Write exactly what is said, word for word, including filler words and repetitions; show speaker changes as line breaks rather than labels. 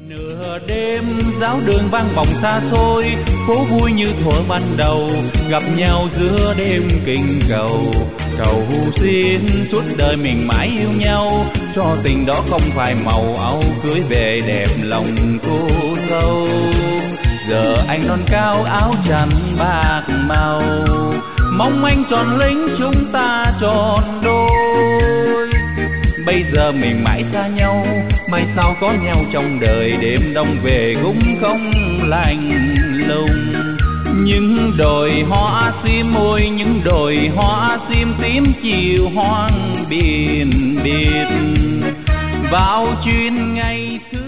Nửa đêm giáo đường vang vọng xa xôi, phố vui như thuở ban đầu, gặp nhau giữa đêm kinh cầu. Cầu xin suốt đời mình mãi yêu nhau, cho tình đó không phải màu áo, cưới về đẹp lòng cô dâu. Giờ anh non cao áo chắn bạc màu, mong anh tròn lính chúng ta tròn đôi. Bây giờ mình mãi xa nhau, mai sau có nhau trong đời, đêm đông về cũng không lạnh lùng. Những đồi hoa sim môi, những đồi hoa sim tím chiều hoang biển biệt. Vào chuyến ngày thứ